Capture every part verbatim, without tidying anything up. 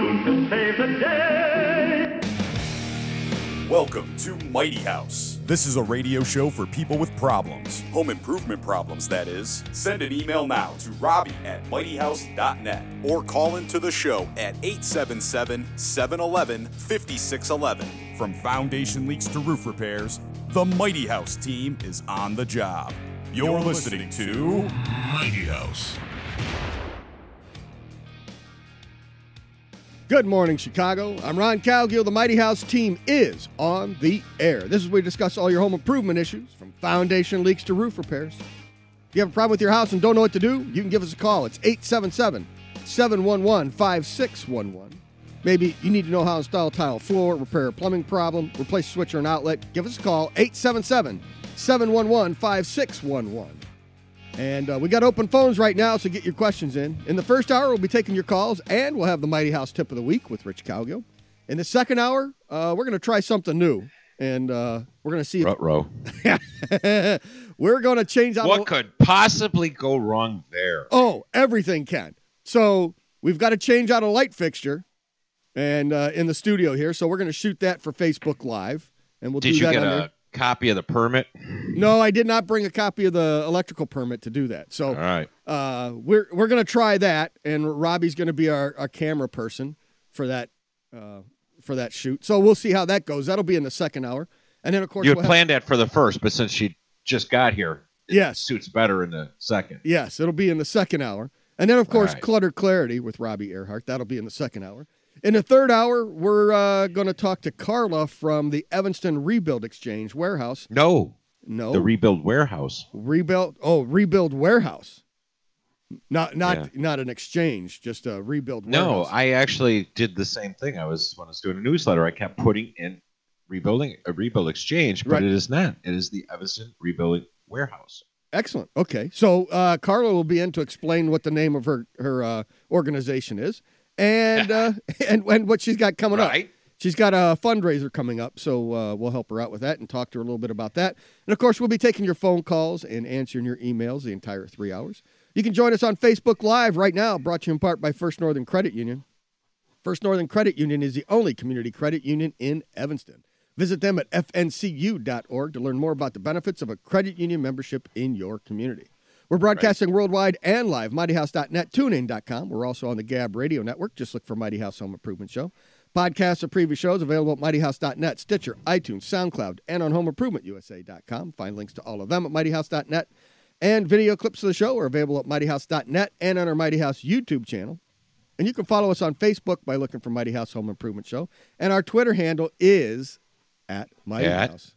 soon to save the day. Welcome to Mighty House. This is a radio show for people with problems. Home improvement problems, that is. Send an email now to Robbie at mighty house dot net or call into the show at eight seven seven, seven one one, five six one one. From foundation leaks to roof repairs, the Mighty House team is on the job. You're, You're listening, listening to Mighty House. Good morning, Chicago. I'm Ron Calgill. The Mighty House team is on the air. This is where we discuss all your home improvement issues, from foundation leaks to roof repairs. If you have a problem with your house and don't know what to do, you can give us a call. It's eight seven seven, seven one one, five six one one. Maybe you need to know how to install tile floor, repair a plumbing problem, replace a switch or an outlet. Give us a call, eight seven seven, seven one one, five six one one. And uh, we got open phones right now, so get your questions in. In the first hour, we'll be taking your calls, and we'll have the Mighty House Tip of the Week with Rich Calgill. In the second hour, uh, we're going to try something new, and uh, we're going to see if... Ruh-roh. We're going to change... What a... could possibly go wrong there? Oh, everything can. So we've got to change out a light fixture and uh, in the studio here, so we're going to shoot that for Facebook Live, and we'll Did do that you get under... a copy of the permit? No, I did not bring a copy of the electrical permit to do that. So all right. uh, we're we're going to try that, and Robbie's going to be our, our camera person for that uh, for that shoot. So we'll see how that goes. That'll be in the second hour. And then, of course, you had we'll planned have... that for the first, but since she just got here, it yes. suits better in the second. Yes, it'll be in the second hour. And then, of course, right. Clutter Clarity with Robbie Earhart. That'll be in the second hour. In the third hour, we're uh, going to talk to Carla from the Evanston Rebuild Exchange Warehouse. No. No. The Rebuild Warehouse. Rebuild. Oh, Rebuild Warehouse. Not not yeah. not an exchange, just a rebuild No, warehouse. I actually did the same thing. I was when I was doing a newsletter, I kept putting in rebuilding a rebuild exchange, but right. it is not. It is the Evanston Rebuilding Warehouse. Excellent. Okay. So uh, Carla will be in to explain what the name of her, her uh, organization is. And, uh, and and what she's got coming right. up. She's got a fundraiser coming up, so uh, we'll help her out with that and talk to her a little bit about that. And, of course, we'll be taking your phone calls and answering your emails the entire three hours. You can join us on Facebook Live right now, brought to you in part by First Northern Credit Union. First Northern Credit Union is the only community credit union in Evanston. Visit them at f n c u dot org to learn more about the benefits of a credit union membership in your community. We're broadcasting right. worldwide and live, mighty house dot net, tune in dot com. We're also on the Gab Radio Network. Just look for Mighty House Home Improvement Show. Podcasts of previous shows available at mighty house dot net, Stitcher, iTunes, SoundCloud, and on home improvement u s a dot com. Find links to all of them at mighty house dot net. And video clips of the show are available at mighty house dot net and on our Mighty House YouTube channel. And you can follow us on Facebook by looking for Mighty House Home Improvement Show. And our Twitter handle is at Mighty at, House.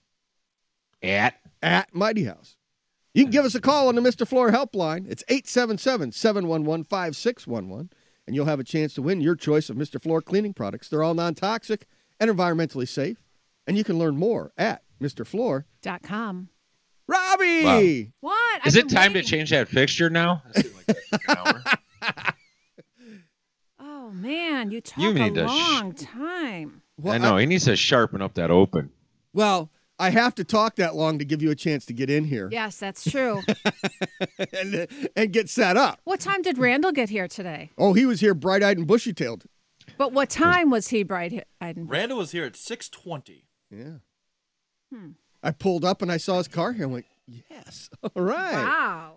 At? At Mighty House. You can give us a call on the Mister Floor helpline. It's eight seven seven, seven one one, five six one one, and you'll have a chance to win your choice of Mister Floor cleaning products. They're all non-toxic and environmentally safe, and you can learn more at Mister Floor dot com. Robbie! Wow. What? Is I've it been time waiting. to change that fixture now? It seemed like that took an hour. Oh, man, you talk You a need to sh- long time. Well, I know. I, he needs to sharpen up that open. well, I have to talk that long to give you a chance to get in here. Yes, that's true. and, and get set up. What time did Randall get here today? Oh, he was here bright-eyed and bushy-tailed. But what time was he bright-eyed? and Randall was here at six twenty. Yeah. Hmm. I pulled up and I saw his car here. I went, yes. All right. Wow.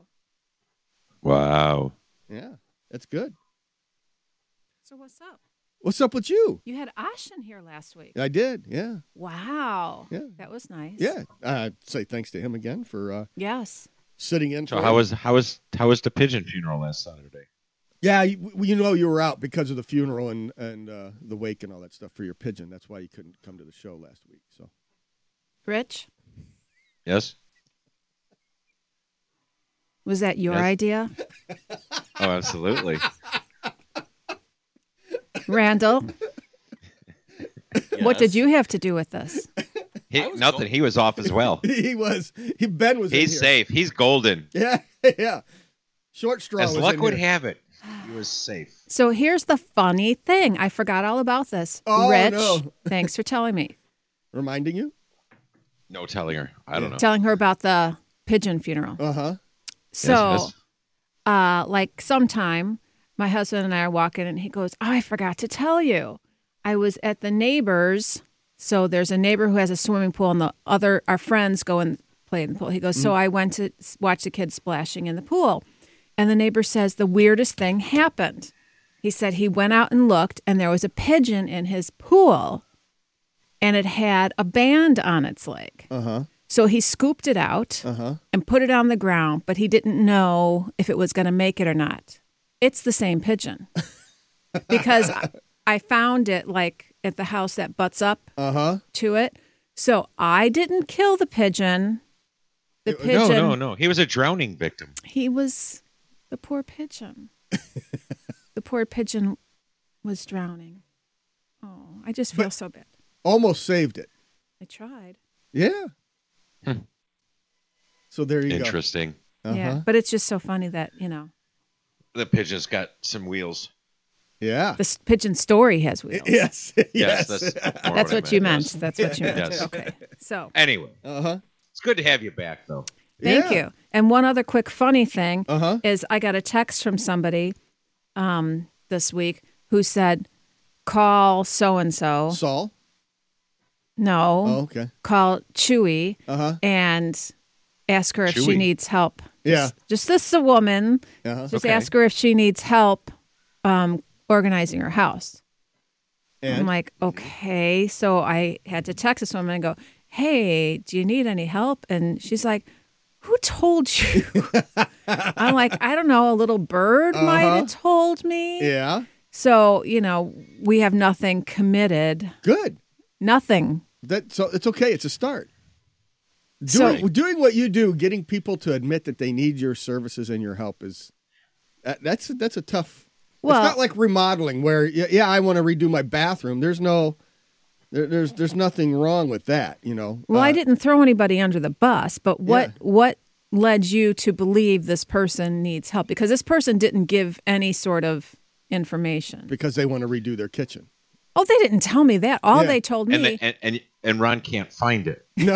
Wow. Yeah, that's good. So what's up? What's up with you? You had Ash in here last week. I did, yeah. Wow. Yeah. That was nice. Yeah. I'd say thanks to him again for uh, Yes. sitting in. So for how him. was how was how was the pigeon funeral last Saturday? Yeah, you, you know you were out because of the funeral and, and uh, the wake and all that stuff for your pigeon. That's why you couldn't come to the show last week. So, Rich, Yes. was that your Yes. idea? Oh, absolutely. Randall, what did you have to do with this? He, I was nothing. going- He was off as well. he was, he, Ben was in He's here. safe. He's golden. Yeah, yeah. Short straw As was luck in would here. have it, he was safe. So here's the funny thing. I forgot all about this. Oh, Rich, no. thanks for telling me. Reminding you? No telling her. I don't know. Telling her about the pigeon funeral. Uh-huh. So, yes. uh, like sometime my husband and I are walking, and he goes, "Oh, I forgot to tell you. I was at the neighbor's. So there's a neighbor who has a swimming pool, and the other, our friends go and play in the pool." He goes, "So I went to s- watch the kids splashing in the pool." And the neighbor says the weirdest thing happened. He said he went out and looked, and there was a pigeon in his pool, and it had a band on its leg. Uh-huh. So he scooped it out Uh-huh. and put it on the ground, but he didn't know if it was going to make it or not. It's the same pigeon because I- I found it like at the house that butts up Uh-huh. to it. So I didn't kill the pigeon. The No, pigeon. No, no, no. He was a drowning victim. He was the poor pigeon. The poor pigeon was drowning. Oh, I just feel But- so bad. Almost saved it. I tried. Yeah. So there you Interesting. go. Uh-huh. Yeah, but it's just so funny that, you know, The pigeon's got some wheels. Yeah. the s- pigeon story has wheels. Yes. Yes, yes. that's, more That's I what you meant. yes. That's what you meant. Yes. Okay. So Anyway, Uh-huh. it's good to have you back, though. thank Yeah. you. And one other quick funny thing Uh-huh. is I got a text from somebody um, this week who said, call so-and-so. Saul? No. Oh, okay. Call Chewy Uh-huh. and ask her if she Chewy. needs help. Yeah. Just, just this is a woman. Uh-huh. Just Okay. ask her if she needs help um, organizing her house. I'm And like, okay. So I had to text this woman and go, hey, do you need any help? And she's like, who told you? I'm like, I don't know. A little bird might Uh-huh. have told me. yeah. So, you know, we have nothing committed. Good. Nothing. That so it's okay. It's a start. So- Doing, doing what you do, getting people to admit that they need your services and your help is that, that's that's a tough. Well- it's not like remodeling where yeah, yeah I want to redo my bathroom. There's no there, there's there's nothing wrong with that. You know. Well, I Uh, didn't throw anybody under the bus, but what Yeah. what led you to believe this person needs help? Because this person didn't give any sort of information. because they want to redo their kitchen. Oh, they didn't tell me that. All Yeah. they told me. And, the, and and and Ron can't find it. No.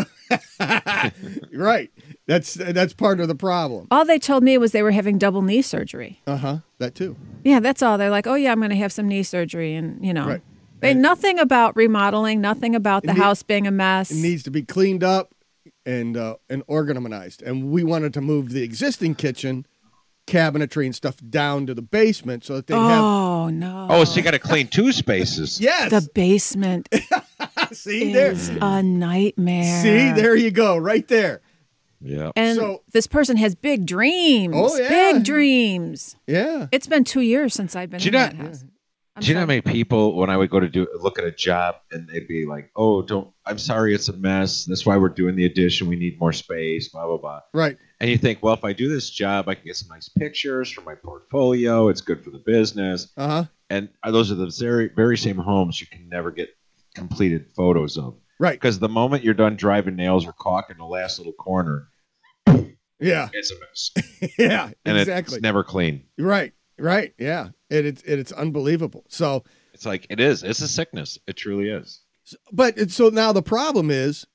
Right. That's that's part of the problem. all they told me was they were having double knee surgery. Uh huh. That too. Yeah, that's all. They're like, oh, yeah, I'm going to have some knee surgery. And, you know, Right. they And- nothing about remodeling, nothing about the need- house being a mess. It needs to be cleaned up and uh, and organized. And we wanted to move the existing kitchen cabinetry and stuff down to the basement so that they'd have. oh, no. Oh, so you got to clean two spaces. Yes. The basement See there. is a nightmare. See there you go, right there. Yeah. And So- this person has big dreams. Oh, yeah. Big dreams. Yeah. It's been two years since I've been Do in you that not- house. I'm Do you know how sorry. many people when I would go to do look at a job and they'd be like, "Oh, don't. I'm sorry, it's a mess. That's why we're doing the addition. We need more space." Blah blah blah. Right. And you think, well, if I do this job, I can get some nice pictures for my portfolio. It's good for the business. Uh huh. And those are the very very same homes you can never get completed photos of Right. because the moment you're done driving nails or caulking the last little corner, Yeah. it's a mess, Yeah. and Exactly. it's never clean. Right. Right. Yeah. It, it's it's unbelievable. So, It's like it is. It's a sickness. It truly is. but it, so now the problem is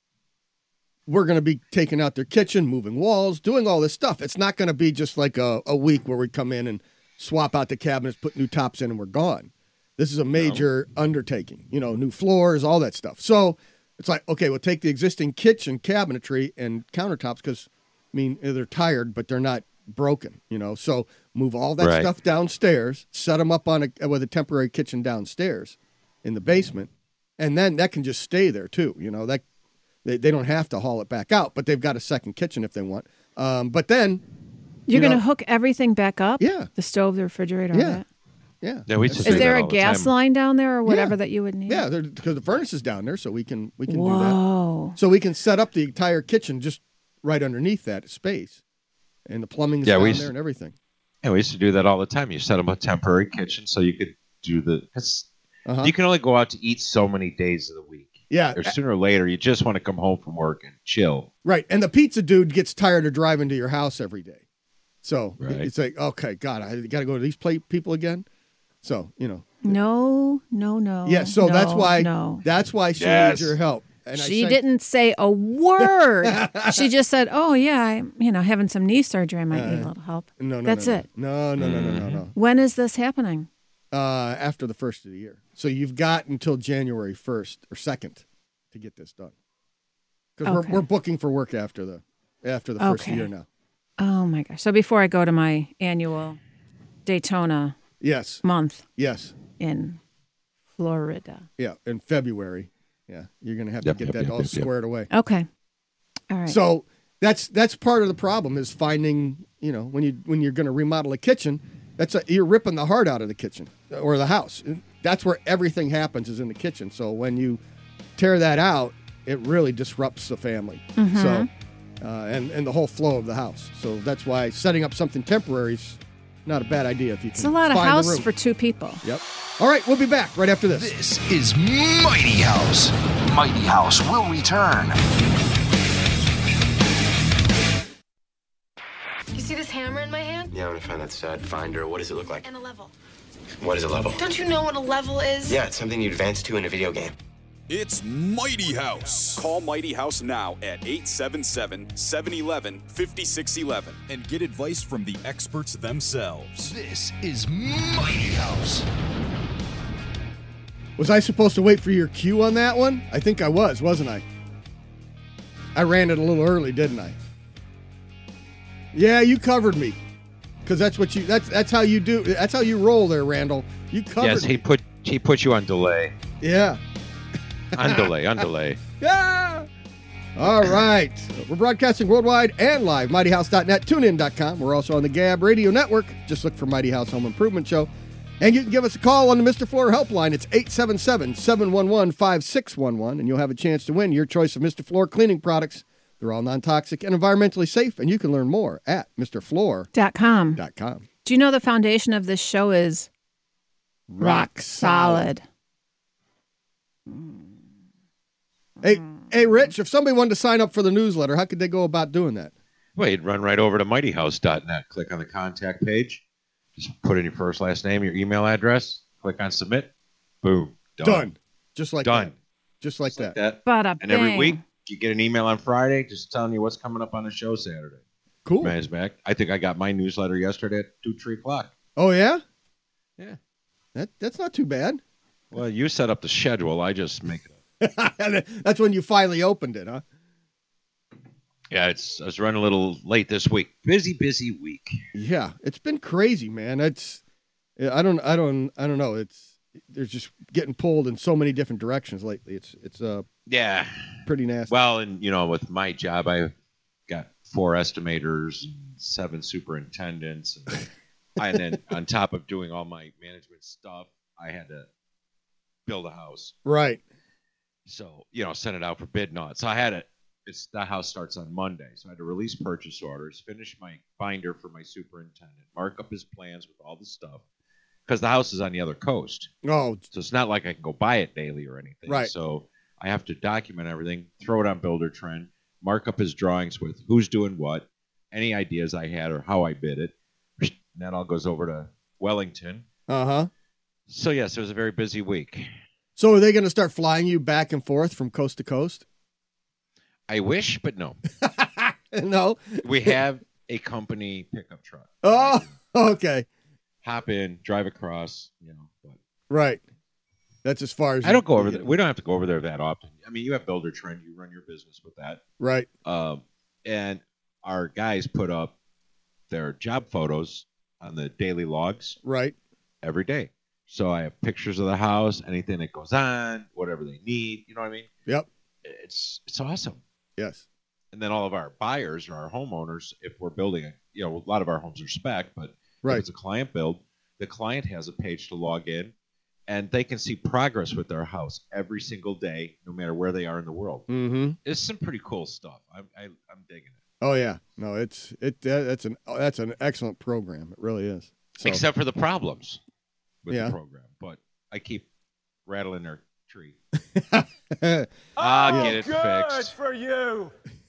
we're going to be taking out their kitchen, moving walls, doing all this stuff. It's not going to be just like a, a week where we come in and swap out the cabinets, put new tops in, and we're gone. This is a major undertaking, you know, new floors, all that stuff. So it's like, okay, we'll take the existing kitchen cabinetry and countertops because, I mean, they're tired, but they're not broken, you know. So move all that Right. stuff downstairs, set them up on a with a temporary kitchen downstairs in the basement, and then that can just stay there too. You know, that they, they don't have to haul it back out, but they've got a second kitchen if they want. Um, but then, You're you going to know- hook everything back up? Yeah. The stove, the refrigerator, all Yeah. that? yeah, Yeah, we used to Is say there that a all the gas time. line down there or whatever Yeah. that you would need? yeah, because the furnace is down there, so we can we can do that. Whoa. So we can set up the entire kitchen just right underneath that space, and the plumbing's Yeah, down we used there to- and everything. Yeah, we used to do that all the time. You set up a temporary kitchen so you could do the. Cause Uh-huh. you can only go out to eat so many days of the week. Yeah, Or sooner or later, you just want to come home from work and chill. right. And the pizza dude gets tired of driving to your house every day, so Right. it's like, okay, God, I got to go to these play people again. So you know, No, no, no. yeah. So that's no, why No. that's why she Yes. needs your help. And I She sent- didn't say a word. She just said, "Oh yeah, I'm you know having some knee surgery. I might need a little help." No, no, That's no, no. it. No, no, no, no, no, no. When is this happening? Uh, after the first of the year. So you've got until January first or second to get this done. Because Okay. we're, we're booking for work after the after the first Okay. of the year now. Oh my gosh! So before I go to my annual Daytona Yes, month yes. in Florida. Yeah, in February. Yeah, you're going to have Yep, to get yep, that yep, all yep, yep. squared away. Okay. All right. So that's that's part of the problem is finding, you know, when you when you're going to remodel a kitchen, that's a, you're ripping the heart out of the kitchen or the house. That's where everything happens is in the kitchen. So when you tear that out, it really disrupts the family. Mm-hmm. So uh, and and the whole flow of the house. So that's why setting up something temporary is not a bad idea if you can. it's a lot of find the house room. for two people. Yep. All right, we'll be back right after this. This is Mighty House. Mighty House will return. You see this hammer in my hand? Yeah, I'm gonna find that stud finder. What does it look like? And a level. What is a level? Don't you know what a level is? Yeah, it's something you advance to in a video game. It's Mighty House. Call Mighty House now at eight seven seven, seven one one, five six one one and get advice from the experts themselves. This is Mighty House. Was I supposed to wait for your cue on that one? I think I was, wasn't I? I ran it a little early, didn't I? Yeah, you covered me. Because that's what you that's that's how you do that's how you roll there, Randall. You covered Yes, me. he put he put you on delay. Yeah. On delay, on delay. Yeah. All right. We're broadcasting worldwide and live. mighty house dot net, tune in dot com. We're also on the Gab Radio Network. Just look for Mighty House Home Improvement Show. And you can give us a call on the Mister Floor helpline. It's eight seven seven, seven one one, five six one one, and you'll have a chance to win your choice of Mister Floor cleaning products. They're all non-toxic and environmentally safe, and you can learn more at Mister Floor Dot com. dot com. Do you know the foundation of this show is rock solid? Hey, hey, Rich, if somebody wanted to sign up for the newsletter, how could they go about doing that? Well, you'd run right over to mighty house dot net, click on the contact page, just put in your first, last name, your email address, click on submit, boom, done. Done. Just like Done. that. Just like Just like that. that. Bada And every bing. week, you get an email on Friday just telling you what's coming up on the show Saturday. Cool. Man's back. I think I got my newsletter yesterday at two, three o'clock. Oh, yeah? Yeah. That That's not too bad. Well, you set up the schedule. I just make it up. That's when you finally opened it, huh? Yeah, it's I was running a little late this week. Busy, busy week. Yeah, it's been crazy, man. It's I don't I don't I don't know. It's they're just getting pulled in so many different directions lately. It's it's uh Yeah. pretty nasty. Well, and you know, with my job, I got four estimators, and seven superintendents, and, and then on top of doing all my management stuff, I had to build a house. Right. So, you know, send it out for bid and all that. So I had it. It's that house starts on Monday. So I had to release purchase orders, finish my binder for my superintendent, mark up his plans with all the stuff. Because the house is on the other coast. Oh, So it's not like I can go buy it daily or anything. Right. So I have to document everything, throw it on Builder Trend, mark up his drawings with who's doing what, any ideas I had or how I bid it. And that all goes over to Wellington. uh-huh. So, yes, it was a very busy week. So are they going to start flying you back and forth from coast to coast? I wish, but no. No. We have a company pickup truck. Oh, okay. Hop in, drive across, you know. But Right. That's as far as I don't go over you- there. We don't have to go over there that often. I mean, you have Builder Trend. You run your business with that. Right. Um, and our guys put up their job photos on the daily logs Right. every day. So I have pictures of the house, anything that goes on, whatever they need. You know what I mean? Yep. It's it's awesome. Yes. And then all of our buyers or our homeowners, if we're building a, you know, a lot of our homes are spec, but Right. if it's a client build, the client has a page to log in, and they can see progress with their house every single day, no matter where they are in the world. Mm-hmm. It's some pretty cool stuff. I'm I, I'm digging it. Oh yeah. No, it's it that, that's an that's an excellent program. It really is. So, Except for the problems with Yeah. the program. But I keep rattling their tree. yeah. I'll get it fixed. for you.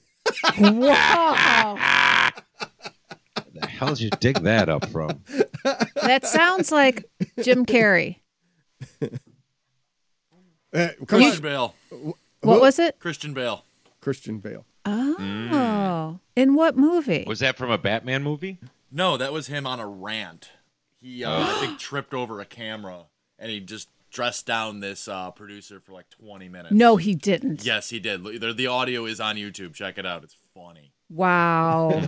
Wow. The hell did you dig that up from? That sounds like Jim Carrey. Uh, Come coach, on, Bill. What was it? Christian Bale. Christian Bale. Oh. Mm. In what movie? Was that from a Batman movie? No, that was him on a rant. He, uh, I think, tripped over a camera, and he just dressed down this uh, producer for like twenty minutes. No, he didn't. Yes, he did. The, the audio is on YouTube. Check it out. It's funny. Wow.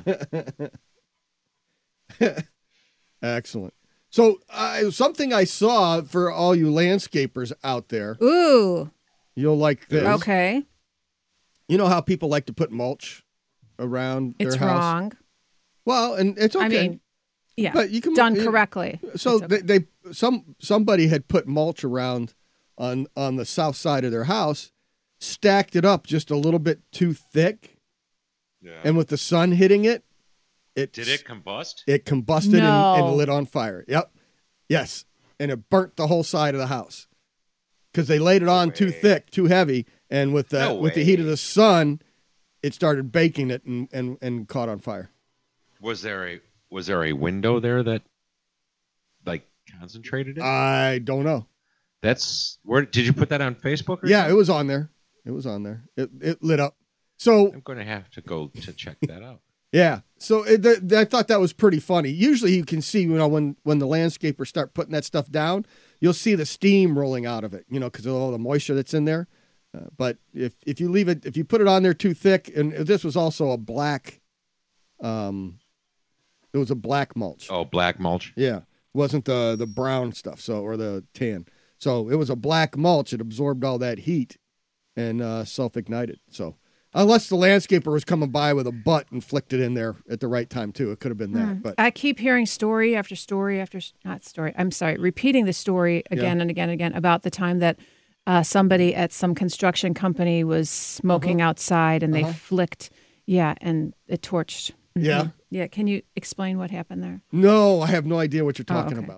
Excellent. So uh, something I saw for all you landscapers out there, Ooh. you'll like this. Okay. You know how people like to put mulch around their It's house? wrong. Well, and it's okay. I mean, yeah. But you can- done it- correctly. So It's okay. they, they some somebody had put mulch around on on the south side of their house, stacked it up just a little bit too thick, Yeah. and with the sun hitting it, it Did it combust? it combusted No. and, and lit on fire. Yep, yes, and it burnt the whole side of the house because they laid it on too thick, too heavy, and with the No with the heat of way. the sun, it started baking it and and, and caught on fire. Was there a was there a window there that like concentrated it? I don't know. That's where did you put that on Facebook? Or Yeah, it something? was on there. It was on there. It it lit up. So I'm going to have to go to check that out. yeah, so it, th- th- I thought that was pretty funny. Usually, you can see, you know, when when the landscapers start putting that stuff down, you'll see the steam rolling out of it, you know, because of all the moisture that's in there. Uh, but if if you leave it, if you put it on there too thick, and this was also a black, um, it was a black mulch. Oh, black mulch. Yeah, it wasn't the the brown stuff, so or the tan. So it was a black mulch. It absorbed all that heat and uh, self-ignited. So unless the landscaper was coming by with a butt and flicked it in there at the right time too, it could have been that. Hmm. But I keep hearing story after story after not story. I'm sorry, repeating the story again Yeah. and again and again about the time that uh, somebody at some construction company was smoking Uh-huh. outside and they Uh-huh. flicked, yeah, and it torched. Mhm. Yeah? yeah. Can you explain what happened there? no, I have no idea what you're Oh, talking okay. about.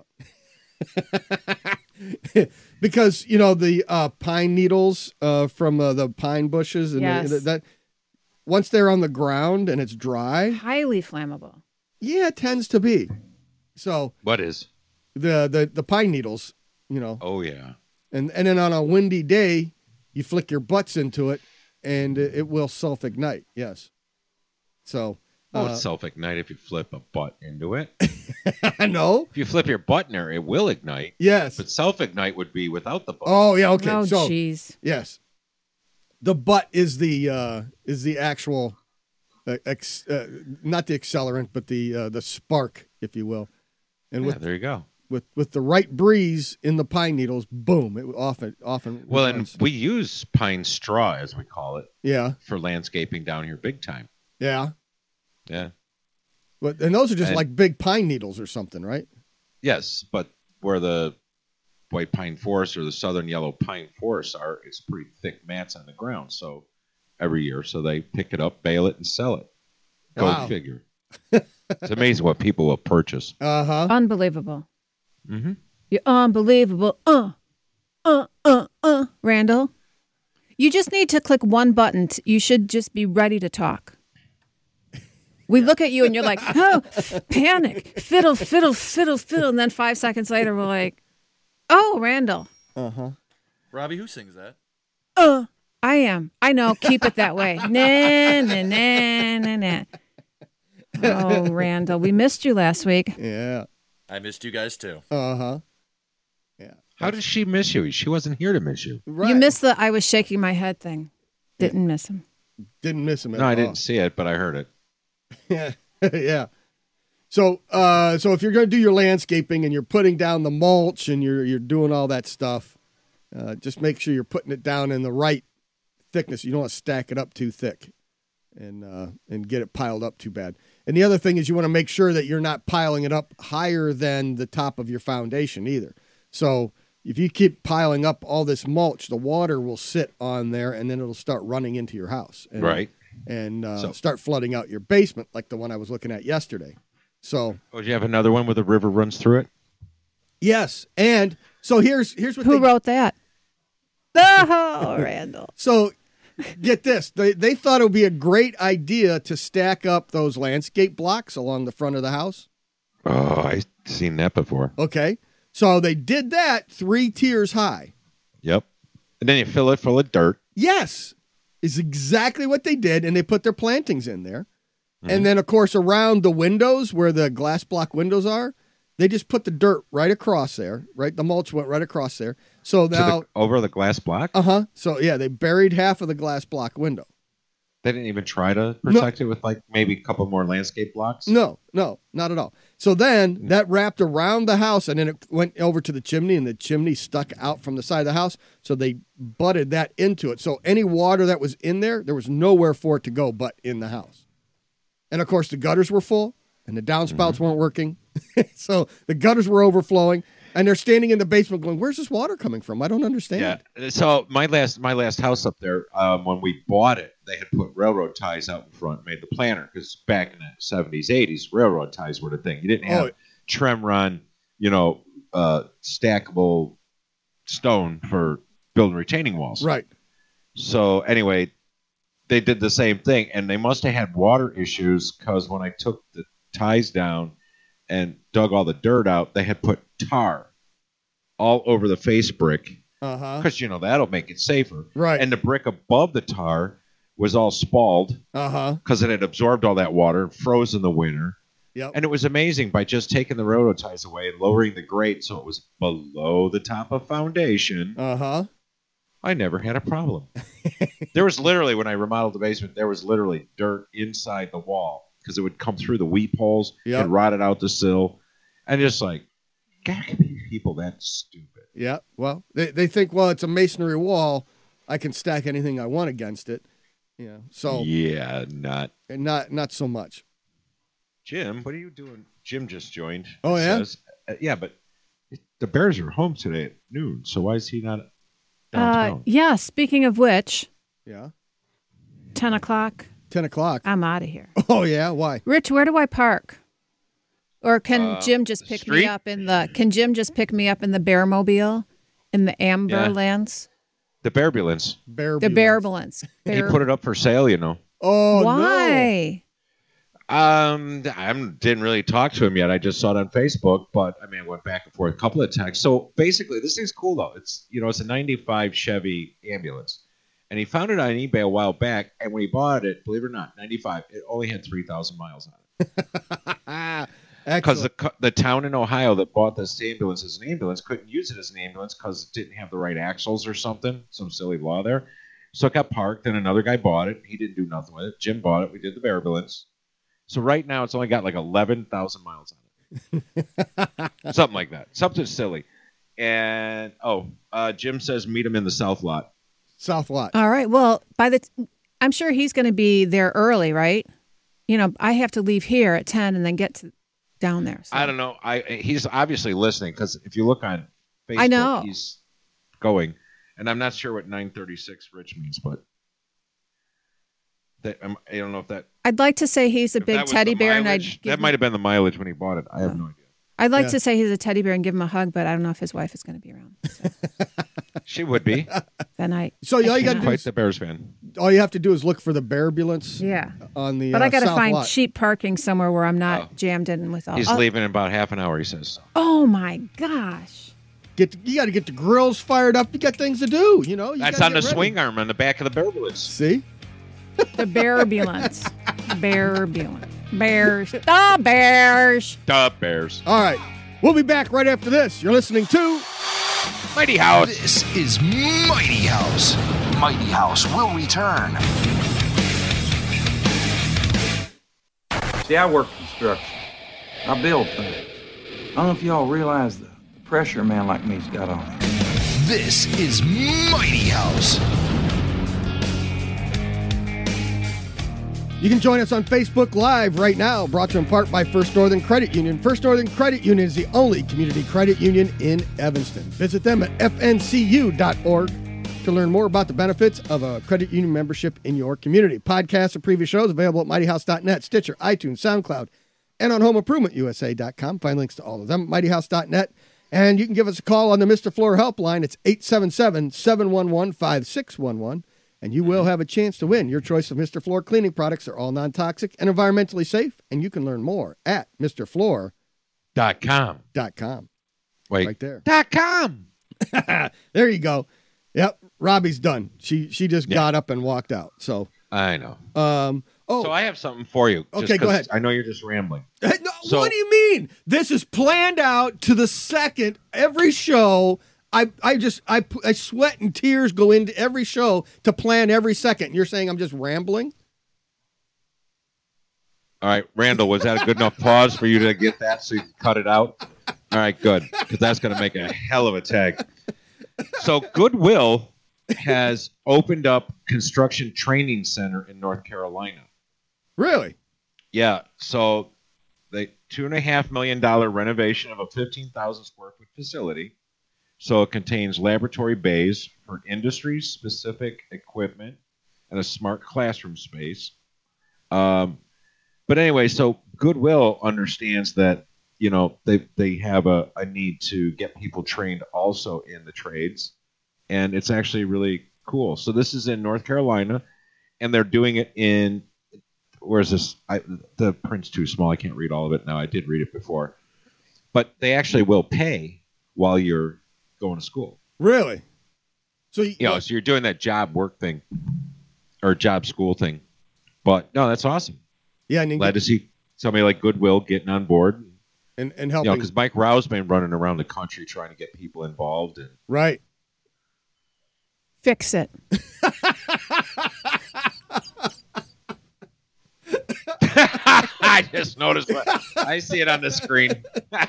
Because you know the uh, pine needles uh, from uh, the pine bushes, and Yes. the, that once they're on the ground and it's dry, Highly flammable. yeah, it tends to be. So What is? the the the pine needles, you know, Oh yeah. and and then on a windy day, you flick your butts into it, and it, it will self ignite. Yes. So Oh, uh, it's self-ignite if you flip a butt into it. I know. If you flip your butt in there, it will ignite. Yes. But self-ignite would be without the butt. Oh yeah. Okay. Oh, so jeez. yes, the butt is the uh, is the actual, uh, ex, uh, not the accelerant, but the uh, the spark, if you will. And Yeah, with there you go. with with the right breeze in the pine needles, boom! It often often Well, and runs. we use pine straw, as we call it, yeah for landscaping down here big time. yeah. Yeah. But and those are just And- like big pine needles or something, right? Yes, but where the white pine forest or the southern yellow pine forests are, it's pretty thick mats on the ground. So every year, so they pick it up, bale it, and sell it. Go Wow. figure. It's amazing what people will purchase. Uh huh. Unbelievable. Mm-hmm. You're unbelievable. Uh, uh, uh, uh. Randall, you just need to click one button. T- You should just be ready to talk. We look at you and you're like, oh, panic, fiddle, fiddle, fiddle, fiddle. And then five seconds later, we're like, oh, Randall. Uh huh. Robbie, who sings that? Uh, I am. I know. Keep it that way. Nah, nah, nah, nah, nah. Oh, Randall, we missed you last week. Yeah. I missed you guys too. Uh huh. Yeah. How does she miss you? She wasn't here to miss you. Right. You missed the I was shaking my head thing. Didn't miss him. Didn't miss him at No, I all. didn't see it, but I heard it. Yeah. Yeah. So, uh, so if you're going to do your landscaping and you're putting down the mulch and you're you're doing all that stuff, uh, just make sure you're putting it down in the right thickness. You don't want to stack it up too thick, and uh, and get it piled up too bad. And the other thing is you want to make sure that you're not piling it up higher than the top of your foundation either. So if you keep piling up all this mulch, the water will sit on there, and then it'll start running into your house. And, Right. And uh, So- start flooding out your basement like the one I was looking at yesterday. So Oh, do you have another one where the river runs through it? yes, and so here's here's what Who they, wrote that? Oh, Randall. So get this, they they thought it would be a great idea to stack up those landscape blocks along the front of the house. Oh, I've seen that before. Okay, so they did that three tiers high. Yep. And then you fill it full of dirt. Yes, is exactly what they did, and they put their plantings in there. Mm-hmm. And then, of course, around the windows where the glass block windows are, they just put the dirt right across there, right? The mulch went right across there. So now... So the, over the glass block? Uh-huh. So, yeah, they buried half of the glass block window. They didn't even try to protect no. it with, like, maybe a couple more landscape blocks? No, no, not at all. So then that wrapped around the house, and then it went over to the chimney, and the chimney stuck out from the side of the house. So they butted that into it. So any water that was in there, there was nowhere for it to go but in the house. And, of course, the gutters were full, and the downspouts mm-hmm. weren't working. So the gutters were overflowing, and they're standing in the basement going, where's this water coming from? I don't understand. Yeah. So my last my last house up there, um, when we bought it, they had put railroad ties out in front, made the planter, because back in the seventies, eighties, railroad ties were the thing. You didn't have oh. Tremron, you know, uh, stackable stone for building retaining walls. Right. So anyway, they did the same thing, and they must have had water issues because when I took the ties down and dug all the dirt out, they had put tar all over the face brick uh-huh. because, you know, that'll make it safer. Right. And the brick above the tar was all spalled because uh-huh. it had absorbed all that water, froze in the winter. Yep. And it was amazing by just taking the railroad ties away and lowering the grate so it was below the top of foundation. Uh-huh. I never had a problem. There was literally, when I remodeled the basement, there was literally dirt inside the wall because it would come through the weep holes yep. and rotted out the sill. And just like, God, can be people that stupid. Yeah, well, they, they think, well, it's a masonry wall. I can stack anything I want against it. Yeah, so yeah, not and not not so much. Jim, what are you doing? Jim just joined. Oh, yeah? Says, uh, yeah, but it, the Bears are home today at noon, so why is he not downtown? Uh, yeah, speaking of which. Yeah. ten o'clock. ten o'clock. I'm out of here. Oh, yeah? Why? Rich, where do I park? Or can uh, Jim just pick street? me up in the, can Jim just pick me up in the Bearmobile? In the Amberlands? Yeah. The Bearbulance. Bear the Bearbulance. Bear- he put it up for sale, you know. Oh, why? No. Um, I didn't really talk to him yet. I just saw it on Facebook, but I mean, I went back and forth a couple of texts. So basically, this thing's cool though. It's you know, it's a ninety-five Chevy ambulance, and he found it on eBay a while back. And when he bought it, believe it or not, ninety-five, it only had three thousand miles on it. Because the the town in Ohio that bought this ambulance as an ambulance couldn't use it as an ambulance because it didn't have the right axles or something, some silly law there. So it got parked, and another guy bought it. He didn't do nothing with it. Jim bought it. We did the Bearbulance. So right now it's only got like eleven thousand miles on it. Something like that. Something silly. And, oh, uh, Jim says meet him in the South Lot. South Lot. All right. Well, by the, t- I'm sure he's going to be there early, right? You know, I have to leave here at ten and then get to down there. So. I don't know. I He's obviously listening because if you look on Facebook, I know. He's going. And I'm not sure what nine thirty-six Rich means, but that, um, I don't know if that... I'd like to say he's a big teddy bear. and I'd That him, might have been the mileage when he bought it. I have oh. no idea. I'd like Yeah. to say he's a teddy bear and give him a hug, but I don't know if his wife is going to be around. So. She would be. Then I... So all you got to do Quite is, the Bears fan. all you have to do is look for the Bearbulance. Yeah. On the But uh, I got to South find lot. cheap parking somewhere where I'm not Oh. jammed in with all... He's oh, leaving in about half an hour, he says. Oh, my gosh. Get to, you got to get the grills fired up. You got things to do. You know. You That's gotta on the get ready. swing arm on the back of the Bearbulance. See. The Bearbulance. Bearbulance. Bears. The Bears. The Bears. All right. We'll be back right after this. You're listening to Mighty House. This is Mighty House. Mighty House will return. See, I work construction. I build things. I don't know if y'all realize the pressure a man like me's got on him. This is Mighty House. You can join us on Facebook Live right now, brought to you in part by First Northern Credit Union. First Northern Credit Union is the only community credit union in Evanston. Visit them at f n c u dot org to learn more about the benefits of a credit union membership in your community. Podcasts of previous shows available at mighty house dot net, Stitcher, iTunes, SoundCloud, and on home improvement u s a dot com. Find links to all of them at mighty house dot net. And you can give us a call on the Mister Floor helpline. It's eight seven seven, seven one one, five six one one. And you will have a chance to win. Your choice of Mister Floor cleaning products are all non-toxic and environmentally safe. And you can learn more at mister floor Dot com. dot com. Wait. Right there. Dot com. There you go. Yep. Robbie's done. She she just Yeah. got up and walked out. So I know. um oh So I have something for you. just Okay, go 'cause ahead. I know you're just rambling. no, So- what do you mean? This is planned out to the second. Every show, I I just I pu- I sweat and tears go into every show to plan every second. You're saying I'm just rambling? All right, Randall, was that a good enough pause for you to get that so you can cut it out? All right, good, because that's going to make a hell of a tag. So Goodwill has opened up construction training center in North Carolina. Really? Yeah, so the two and a half million dollar renovation of a fifteen thousand square foot facility. So it contains laboratory bays for industry specific equipment and a smart classroom space. Um, but anyway, so Goodwill understands that, you know, they they have a, a need to get people trained also in the trades, and it's actually really cool. So this is in North Carolina, and they're doing it in where's this? I, the print's too small. I can't read all of it now. I did read it before, but they actually will pay while you're going to school. Really? So you, You know, so you're doing that job work thing or job school thing. But no, that's awesome. yeah, and, then Glad get- to see somebody like Goodwill getting on board. and and You know, helping. because Mike Rowe's been running around the country trying to get people involved. And right. Fix it. I just noticed what I see it on the screen.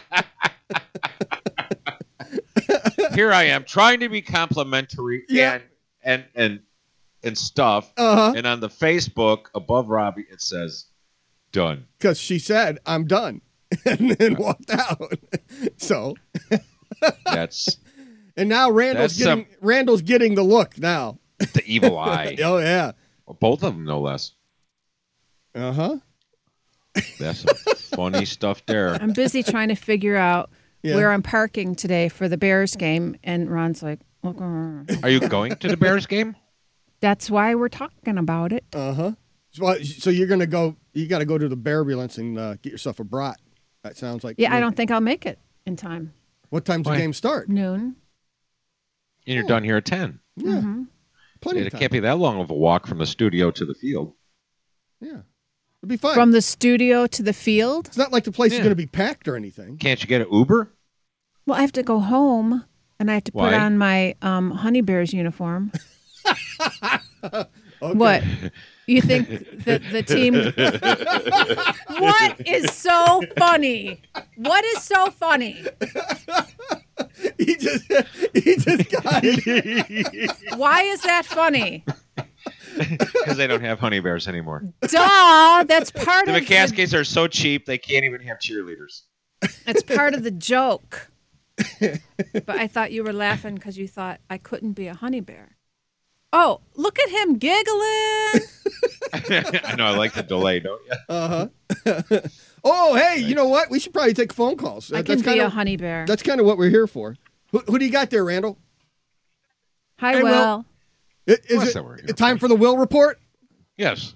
Here I am trying to be complimentary Yeah. and and and and stuff. Uh-huh. And on the Facebook above Robbie, it says done. Because she said, I'm done. And then walked out. So That's and now Randall's That's getting Randall's getting the look now. the evil eye. Oh yeah. Both of them, no less. Uh-huh. That's some funny stuff there. I'm busy trying to figure out Yeah. where I'm parking today for the Bears game, and Ron's like, "Look, uh." Are you going to the Bears game? That's why we're talking about it. Uh-huh. So, so you're gonna go you gotta go to the Bear Ambulance and uh, get yourself a brat. That sounds like Yeah, to me. I don't think I'll make it in time. What time's Why? the game start? Noon. And you're done here at ten. Yeah. Mm-hmm. Plenty It of time. can't be that long of a walk from the studio to the field. Yeah. It'll be fine. From the studio to the field. it's not like the place is Yeah. gonna be packed or anything. Can't you get an Uber? Well, I have to go home, and I have to put Why? on my um, Honey Bears uniform. Okay. What? You think that the team? What is so funny? What is so funny? He just he just got it. Why is that funny? Because they don't have honey bears anymore. Duh! That's part The of the, McCaskies are so cheap they can't even have cheerleaders. it's part of the joke. But I thought you were laughing because you thought I couldn't be a honey bear. Oh, look at him giggling. I know, I like the delay, don't you? Uh-huh. Oh, hey, you know what? We should probably take phone calls. I Uh, can that's be kinda, a honey bear. That's kind of what we're here for. Who, who do you got there, Randall? Hi, Hey, Will. Will. I- Is course it that we're here time for. for the Will report? Yes.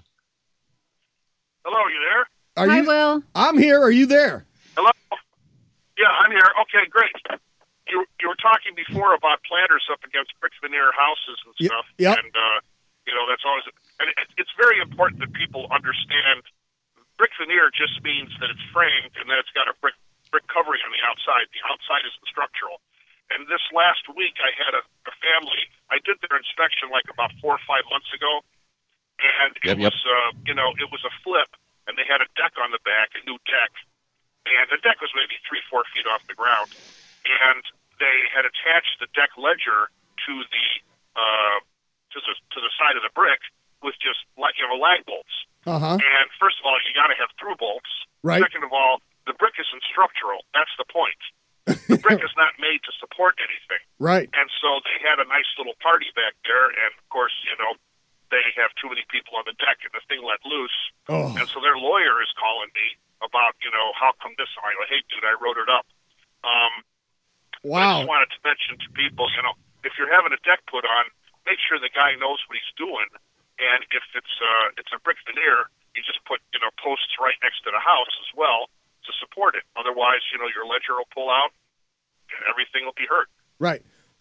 Hello, you there? Are Hi, you? Will. I'm here. Are you there? Hello? Yeah, I'm here. Okay, great. You you were talking before about planters up against brick veneer houses and Yep, stuff. yep. And, uh, you know, that's always... And it, it's very important that people understand brick veneer just means that it's framed and that it's got a brick brick covering on the outside. The outside is the structural. And this last week, I had a, a family. I did their inspection like about four or five months ago, and it Yep, yep. was, uh, you know, it was a flip, and they had a deck on the back, a new deck, and the deck was maybe three, four feet off the ground, and they had attached the deck ledger to the uh, to the to the side of the brick with just like you know lag bolts. Uh-huh. And first of all, you got to have through bolts. Right. Second of all, the brick isn't structural. That's the point. The brick is not made to support anything. Right. And so they had a nice little party back there, and of course, you know, they have too many people on the deck, and the thing let loose. Oh. And so their lawyer is calling me about, you know, how come this? And I go, hey, dude, I wrote it up. Um, I Wow. just wanted to mention to people, you know, if you're having a deck put on, make sure the guy knows what he's doing. And if it's uh, it's a brick veneer, you just put, you know, posts right next to the house as well to support it. Otherwise, you know, your ledger will pull out and everything will be hurt. Right.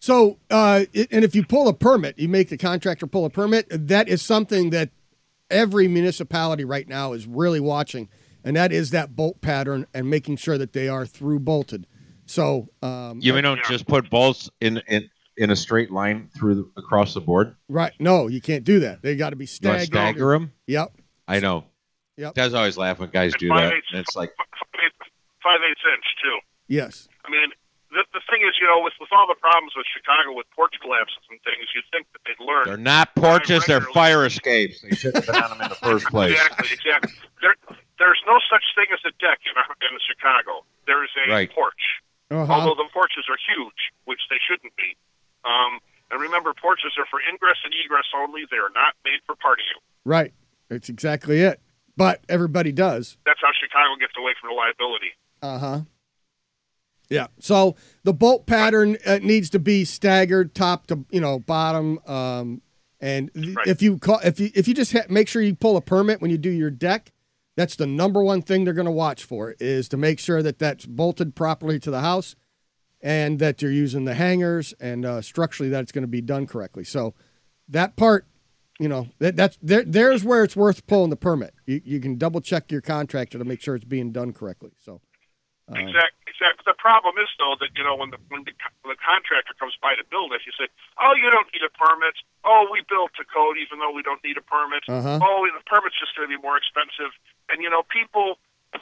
So, uh, it, and if you pull a permit, you make the contractor pull a permit. That is something that every municipality right now is really watching, and that is that bolt pattern and making sure that they are through bolted. So, um, you mean don't yeah. just put bolts in in in a straight line through the, across the board? Right? No, you can't do that. They got to be staggered. You stagger them? Yep. I know. Yep. Guys always laugh when guys and do five that. Eighths, and it's like five eighths inch too. Yes. I mean, the, the thing is, you know, with, with all the problems with Chicago with porch collapses and things, you'd think that they'd learn. They're not porches; they're fire escapes. They shouldn't have been on them in the first place. Exactly, exactly. There, there's no such thing as a deck in, in Chicago. There is a right. porch. Uh-huh. Although the porches are huge, which they shouldn't be. Um, and remember, porches are for ingress and egress only. They are not made for partying. Right. That's exactly it. But everybody does. That's how Chicago gets away from the liability. Uh-huh. Yeah. So the bolt pattern uh, needs to be staggered top to, you know, bottom. Um, and right. if you call, if you, if you just ha- make sure you pull a permit when you do your deck, that's the number one thing they're going to watch for, is to make sure that that's bolted properly to the house and that you're using the hangers and uh, structurally that it's going to be done correctly. So that part, you know, that, that's there, there's where it's worth pulling the permit. You, you can double check your contractor to make sure it's being done correctly. So uh, exactly. Exactly. The problem is, though, that, you know, when the when the, when the contractor comes by to build it, you say, oh, you don't need a permit. Oh, we built to code even though we don't need a permit. Uh-huh. Oh, the permit's just going to be more expensive. And, you know, people,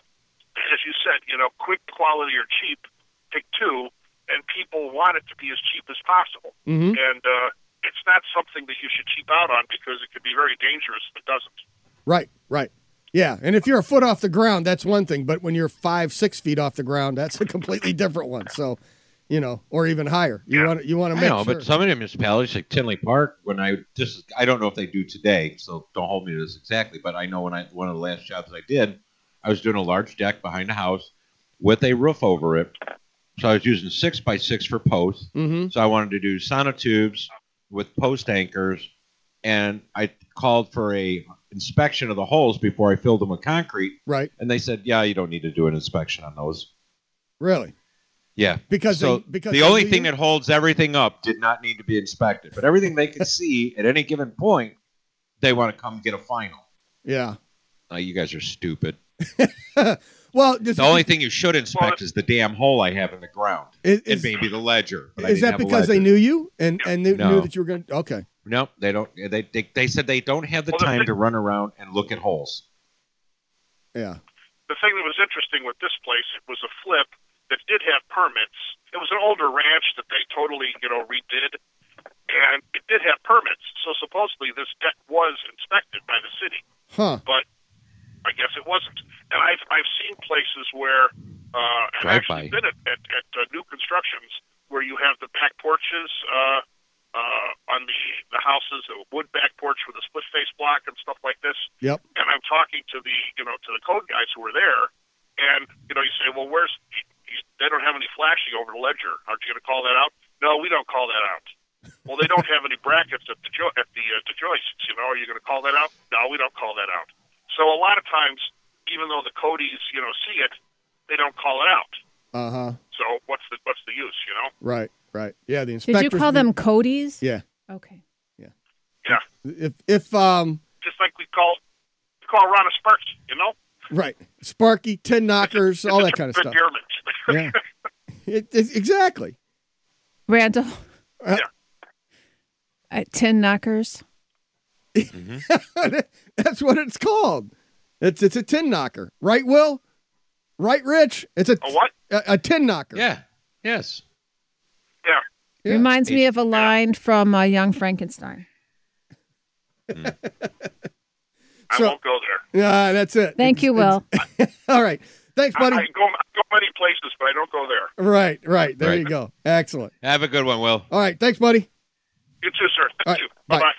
as you said, you know, quick, quality, or cheap, pick two, and people want it to be as cheap as possible. Mm-hmm. And uh, it's not something that you should cheap out on because it could be very dangerous if it doesn't. Right, right. Yeah, and if you're a foot off the ground, that's one thing. But when you're five, six feet off the ground, that's a completely different one. So, you know, or even higher. You yeah. want you want to I make know, sure. But some of the municipalities, like Tinley Park, when I just I don't know if they do today, so don't hold me to this exactly. But I know when I one of the last jobs I did, I was doing a large deck behind a house with a roof over it. So I was using six by six for posts. Mm-hmm. So I wanted to do sonotubes with post anchors, and I called for a inspection of the holes before I filled them with concrete. Right. And they said, yeah, you don't need to do an inspection on those. Really? Yeah. Because so they, because the only thing you? that holds everything up did not need to be inspected. But everything they could see at any given point, they want to come get a final. Yeah. Uh, you guys are stupid. Well, this, the only thing you should inspect well, is the damn hole I have in the ground. Is, and maybe the ledger. But is that because they knew you and, and knew, no. knew that you were going to? Okay. No, they don't. They, they they said they don't have the well, time the to thing, run around and look at holes. Yeah. The thing that was interesting with this place, it was a flip that did have permits. It was an older ranch that they totally, you know, redid, and it did have permits. So supposedly this deck was inspected by the city. Huh. But I guess it wasn't. And I've I've seen places where uh, I've actually by. been at at, at uh, new constructions where you have the back porches. Uh, Uh, on the, the houses, a wood back porch with a split face block and stuff like this. Yep. And I'm talking to the, you know, to the code guys who were there, and you know, you say, well, where's? They don't have any flashing over the ledger. Aren't you going to call that out? No, we don't call that out. Well, they don't have any brackets at the jo- at the uh, the joists. You know, are you going to call that out? No, we don't call that out. So a lot of times, even though the codies, you know, see it, they don't call it out. Uh huh. So what's the what's the use? You know. Right. Right. Yeah. The inspectors. Did you call them Codies? Yeah. Okay. Yeah. Yeah. If if um. Just like we call we call Ron a Sparky, you know. Right. Sparky, tin knockers, all that kind of stuff. Yeah. It, it, exactly. Randall. Uh, yeah. Uh, tin knockers. Mm-hmm. That's what it's called. It's it's a tin knocker, right, Will? Right, Rich? It's a, a what? A, a tin knocker. Yeah. Yes. Yeah. Yeah. Reminds me of a line from uh, Young Frankenstein. I So- won't go there. Yeah, that's it. Thank It's- you, Will. it's- All right. Thanks, buddy. I, I, go, I go many places, but I don't go there. Right, right. There Right. you go. Excellent. Have a good one, Will. All right. Thanks, buddy. You too, sir. Thank All right, you. bye. Bye-bye.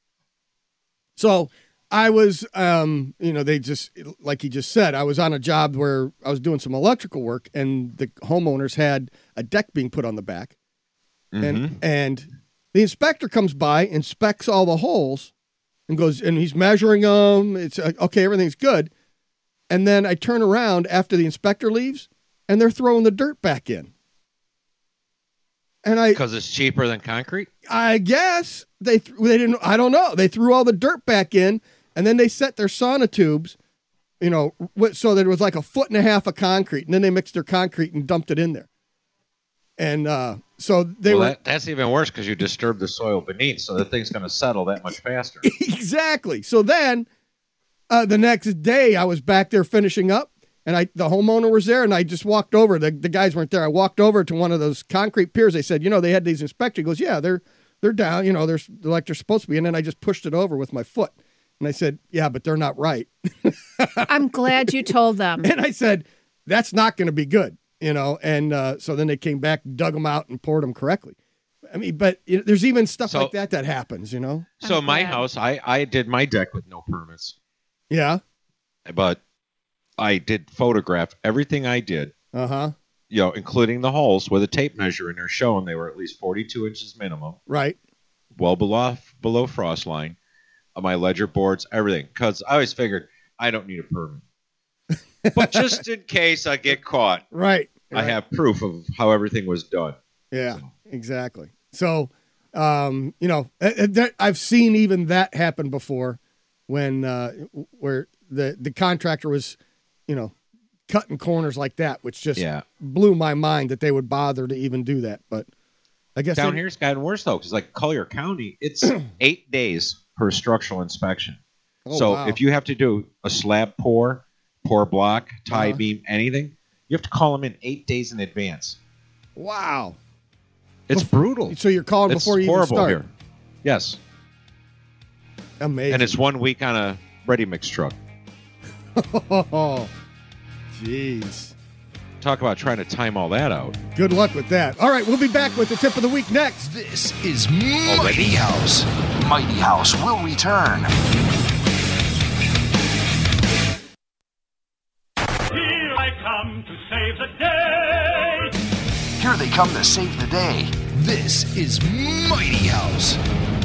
So I was, um, you know, they just, like he just said, I was on a job where I was doing some electrical work and the homeowners had a deck being put on the back. And Mhm. and the inspector comes by, inspects all the holes and goes, and he's measuring them. It's uh, okay, everything's good. And then I turn around after the inspector leaves and they're throwing the dirt back in. And I Because it's cheaper than concrete? I guess they th- they didn't. I don't know. They threw all the dirt back in, and then they set their sonotubes, you know, w- so that it was like a foot and a half of concrete, and then they mixed their concrete and dumped it in there. And uh, so they well, were that, that's even worse because you disturb the soil beneath, so the thing's going to settle that much faster. exactly. So then uh, the next day, I was back there finishing up, and I the homeowner was there, and I just walked over. The, the guys weren't there. I walked over to one of those concrete piers. They said, you know, they had these inspected. He goes, yeah, they're they're down. You know, they're like they're supposed to be. And then I just pushed it over with my foot, and I said, yeah, but they're not right. I'm glad you told them. And I said, that's not going to be good. You know, and uh, so then they came back, dug them out, and poured them correctly. I mean, but you know, there's even stuff So- like that that happens. You know. So I'm my glad. house, I, I did my deck with no permits, Yeah. but I did photograph everything I did, Uh huh. you know, including the holes with a tape measure in there showing they were at least forty-two inches minimum, Right. well below below frost line, on my ledger boards, everything. Because I always figured I don't need a permit, but just in case I get caught, Right. I right. have proof of how everything was done. Yeah. Exactly. So, um, you know, uh, uh, that, I've seen even that happen before, when uh, where the the contractor was, you know, cutting corners like that, which just Yeah. blew my mind that they would bother to even do that. But I guess Down they- here it's gotten worse though, because like Collier County, it's eight days per structural inspection. Oh, so wow. if you have to do a slab pour, pour block, tie Uh-huh. beam, anything, you have to call them in eight days in advance. Wow. It's Bef- brutal. So you're calling It's before you even horrible start. here. Yes, Amazing. and it's one week on a ready mix truck. Oh, jeez. Talk about trying to time all that out. Good luck with that. All right, we'll be back with the tip of the week next. This is Mighty House. Mighty House will return. Here I come to save the day. Here they come to save the day. This is Mighty House.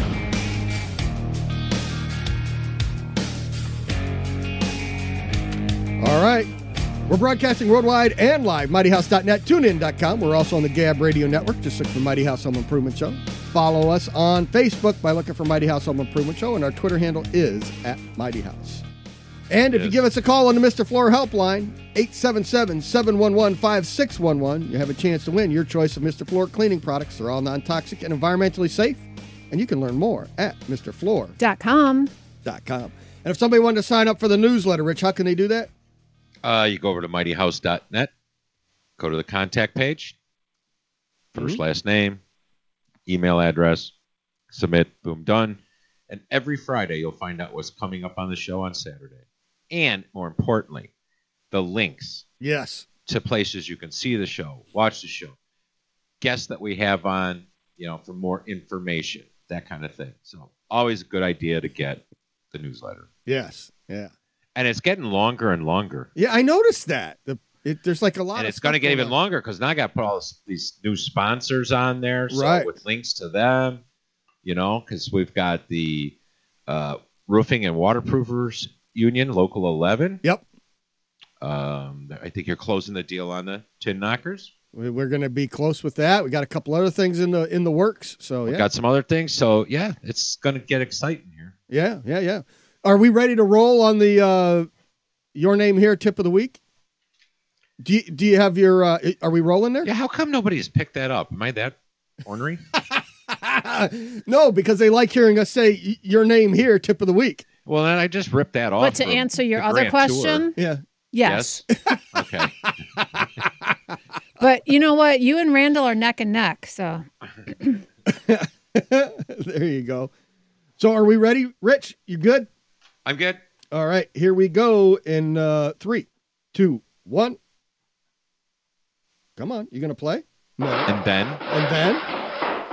All right. We're broadcasting worldwide and live, mighty house dot net, tune in dot com. We're also on the Gab Radio Network. Just look for Mighty House Home Improvement Show. Follow us on Facebook by looking for Mighty House Home Improvement Show, and our Twitter handle is at Mighty House. And if you Yes. give us a call on the Mister Floor helpline, eight seven seven, seven one one, five six one one, you have a chance to win your choice of Mister Floor cleaning products. They're all non-toxic and environmentally safe, and you can learn more at Mister Floor Dot com. dot com. And if somebody wanted to sign up for the newsletter, Rich, how can they do that? Uh, you go over to mighty house dot net, go to the contact page, first, Mhm. last name, email address, submit, boom, done. And every Friday, you'll find out what's coming up on the show on Saturday. And more importantly, the links Yes. to places you can see the show, watch the show, guests that we have on, you know, for more information, that kind of thing. So always a good idea to get the newsletter. Yes. Yeah. And it's getting longer and longer. Yeah, I noticed that. The it, there's like a lot And of it's going to stuff get even on. longer because now I got put all this, these new sponsors on there, so Right. with links to them, you know, because we've got the uh, Roofing and Waterproofers Union, Local eleven. Yep. Um, I think you're closing the deal on the tin knockers. We- We're going to be close with that. We got a couple other things in the in the works. So We've yeah, got some other things, so yeah, it's going to get exciting here. yeah, yeah, yeah. Are we ready to roll on the uh, your name here tip of the week? Do you, do you have your? Uh, are we rolling there? Yeah, how come nobody's picked that up? Am I that ornery? No, because they like hearing us say y- your name here tip of the week. Well, then I just ripped that off. But to from answer your the other Grand Tour. question, Yeah. yes. Okay. But you know what? You and Randall are neck and neck. So There you go. So are we ready, Rich? You good? I'm good. All right, here we go in uh, three, two, one. Come on, you gonna play? No. And then And then?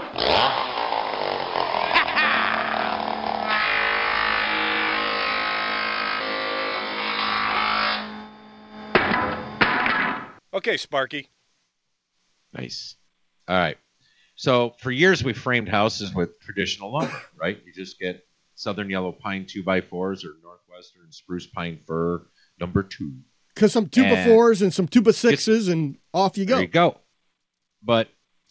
Okay, Sparky. Nice. All right. So for years we framed houses with traditional lumber, right? You just get southern yellow pine two by fours or northwestern spruce pine fir number two. Because some two by And- fours and some two by sixes, and off you There go. you go. But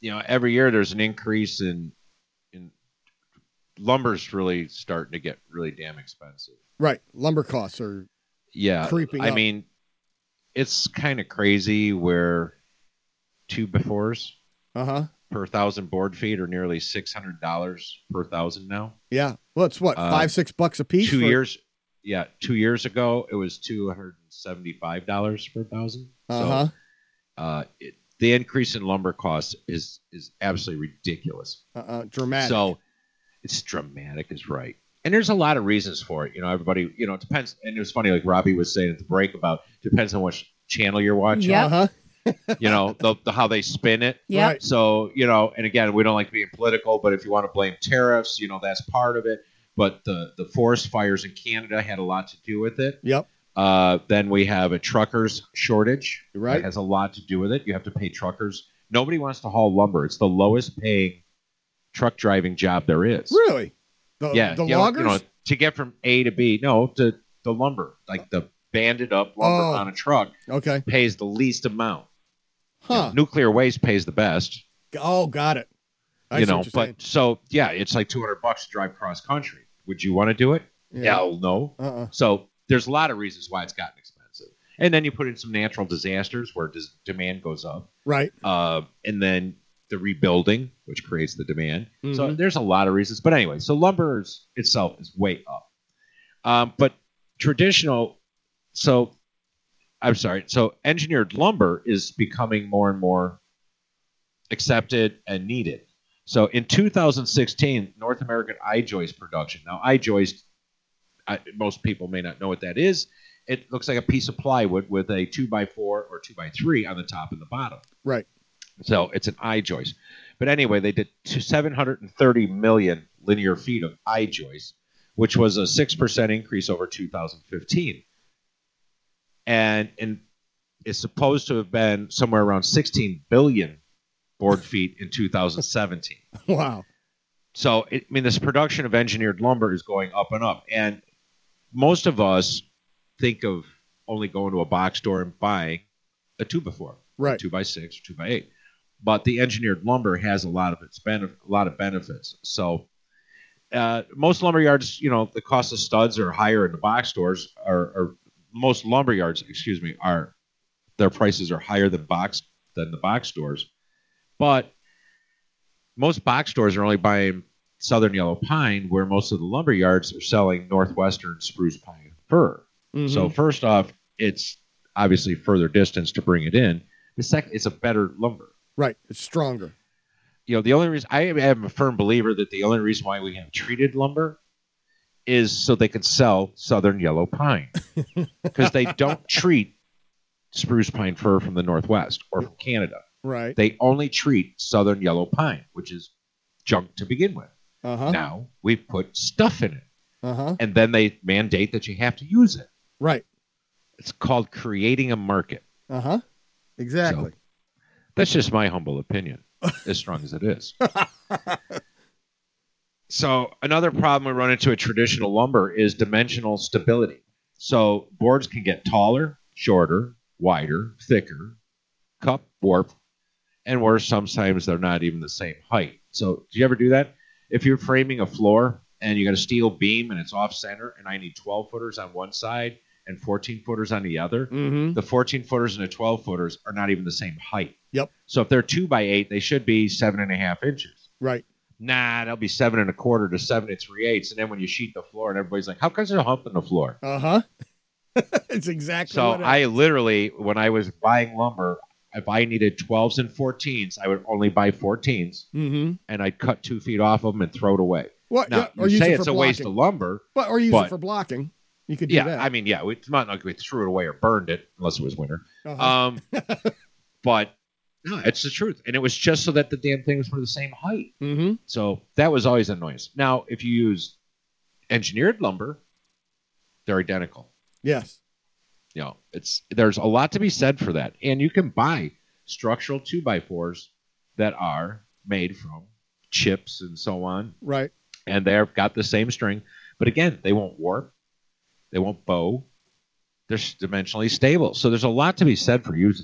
you know, every year there's an increase in in lumber's really starting to get really damn expensive. Right. Lumber costs are yeah creeping I up. mean, it's kind of crazy where two by fours uh-huh. per thousand board feet are nearly six hundred dollars per thousand now. Yeah. Well, it's what, Uh, five, six bucks a piece? Two for- years. Yeah. Two years ago, it was two hundred seventy-five dollars per thousand. Uh-huh. So, uh, it, the increase in lumber costs is, is absolutely ridiculous. Uh-uh. Dramatic. So it's dramatic is right. And there's a lot of reasons for it. You know, everybody, you know, it depends. And it was funny, like Robbie was saying at the break about depends on which channel you're watching. Yep. Uh-huh. You know, the, the how they spin it. Yep. Right. So, you know, and again, we don't like being political, but if you want to blame tariffs, you know, that's part of it. But the, the forest fires in Canada had a lot to do with it. Yep. Uh, then we have a truckers shortage. Right. That has a lot to do with it. You have to pay truckers. Nobody wants to haul lumber. It's the lowest paying truck driving job there is. Really? The, Yeah. The you know- loggers? you know, to get from A to B, no, to the lumber, like the banded up lumber Oh. on a truck Okay. pays the least amount. You know, Huh. nuclear waste pays the best. Oh, got it. I you see know, what you're but saying. so yeah, it's like two hundred bucks to drive cross country. Would you want to do it? Yeah. Hell no. Uh-uh. So there's a lot of reasons why it's gotten expensive. And then you put in some natural disasters where des- demand goes up. Right. Uh, and then the rebuilding, which creates the demand. So Mhm. there's a lot of reasons. But anyway, so lumber is, itself is way up. Um, but traditional, so I'm sorry. So engineered lumber is becoming more and more accepted and needed. So in two thousand sixteen, North American I-joist production. Now, I-joist, I, most people may not know what that is. It looks like a piece of plywood with a two by four or two by three on the top and the bottom. Right. So it's an I-joist. But anyway, they did two, seven hundred thirty million linear feet of I-joist, which was a six percent increase over two thousand fifteen. And, and it's supposed to have been somewhere around sixteen billion board feet in two thousand seventeen. Wow. So, it, I mean, this production of engineered lumber is going up and up. And most of us think of only going to a box store and buying a two by four, Right. two by six, or two by eight. But the engineered lumber has a lot of its benef- a lot of benefits. So, uh, most lumber yards, you know, the cost of studs are higher in the box stores. Or, or most lumber yards, excuse me, are their prices are higher than box than the box stores. But most box stores are only buying southern yellow pine, where most of the lumber yards are selling northwestern spruce pine fir. Mhm. So first off, it's obviously further distance to bring it in. The second, it's a better lumber. Right. It's stronger. You know, the only reason I am a firm believer that the only reason why we have treated lumber is so they could sell southern yellow pine, because they don't treat spruce pine fir from the Northwest or from Canada. Right. They only treat southern yellow pine, which is junk to begin with. Uh-huh. Now we put stuff in it, Uh-huh. and then they mandate that you have to use it. Right. It's called creating a market. Uh-huh. Exactly. So, that's just my humble opinion, as strong as it is. So another problem we run into with traditional lumber is dimensional stability. So boards can get taller, shorter, wider, thicker, cup, warp, and worse, sometimes they're not even the same height. So do you ever do that? If you're framing a floor and you got a steel beam and it's off center and I need twelve footers on one side and fourteen footers on the other, Mm-hmm. the fourteen footers and the twelve footers are not even the same height. Yep. So if they're two by eight, they should be seven and a half inches. Right. Nah, they'll be seven and a quarter to seven and three eighths. And then when you sheet the floor and everybody's like, how come there's a hump in the floor? Uh-huh. It's exactly So what I literally, when I was buying lumber, if I needed twelves and fourteens, I would only buy fourteens, Mm-hmm. and I'd cut two feet off of them and throw it away. What? Now, Yeah, or you use say it it's for a waste blocking. of lumber. But, or use but- it for blocking. You could do Yeah, that. I mean, yeah, it's not like we threw it away or burned it, unless it was winter. Uh-huh. Um, but no, it's the truth. And it was just so that the damn things were the same height. Mm-hmm. So that was always a noise. Now, if you use engineered lumber, they're identical. Yes. You know, it's there's a lot to be said for that. And you can buy structural two by fours that are made from chips and so on, Right. and they've got the same string. But again, they won't warp, they won't bow. They're dimensionally stable. So there's a lot to be said for using that.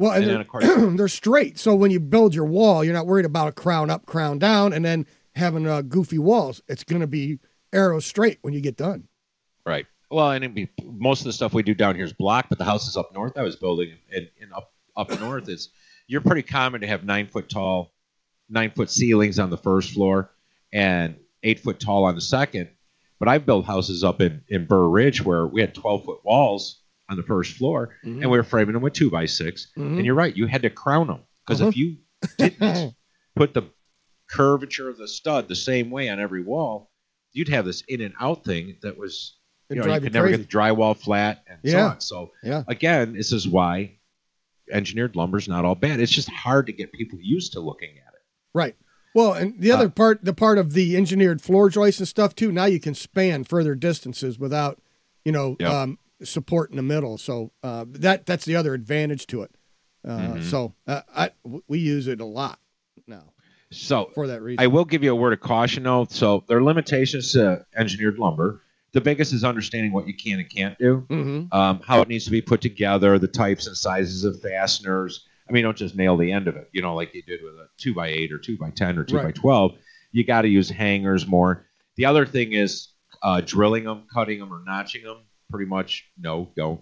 Well, and, And they're, then, of course- they're straight. So when you build your wall, you're not worried about a crown up, crown down, and then having uh, goofy walls. It's going to be arrows straight when you get done. Right. Well, and it'd be, most of the stuff we do down here is block, but the houses up north I was building, and, and up up north is you're pretty common to have nine foot tall, nine foot ceilings on the first floor, and eight foot tall on the second. But I've built houses up in in Burr Ridge where we had twelve foot walls on the first floor, Mhm. and we were framing them with two by six. Mhm. And you're right, you had to crown them because Uh-huh. if you didn't put the curvature of the stud the same way on every wall, you'd have this in and out thing that was, you It'd know, you drive you could never crazy. get the drywall flat and so Yeah. on. So Yeah. again, this is why engineered lumber's not all bad. It's just hard to get people used to looking at it. Right. Well, and the other Uh, part, the part of the engineered floor joists and stuff too, now you can span further distances without, you know, Yep. um, support in the middle. So uh, that that's the other advantage to it. Uh, Mhm. So uh, I, we use it a lot now So for that reason. I will give you a word of caution, though. So there are limitations to engineered lumber. The biggest is understanding what you can and can't do, Mhm. um, how it needs to be put together, the types and sizes of fasteners. I mean, don't just nail the end of it, you know, like you did with a two by eight or two by ten or two by Right. twelve. You got to use hangers more. The other thing is uh, drilling them, cutting them, or notching them. Pretty much, no, don't.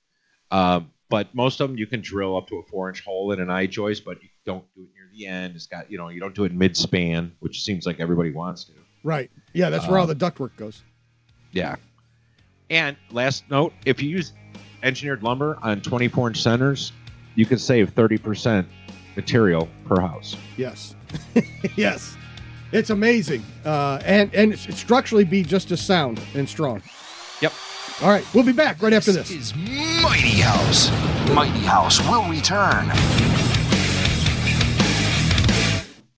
Um, but most of them you can drill up to a four inch hole in an eye joist, but you don't do it near the end. It's got, you know, you don't do it mid span, which seems like everybody wants to. Right. Yeah, that's where all Um, the ductwork goes. Yeah. And last note, if you use engineered lumber on twenty-four inch centers, you can save thirty percent material per house. Yes. Yes. It's amazing. Uh, and, and it's, it's structurally be just as sound and strong. Yep. All right. We'll be back right after this. Is Mighty House. Mighty House will return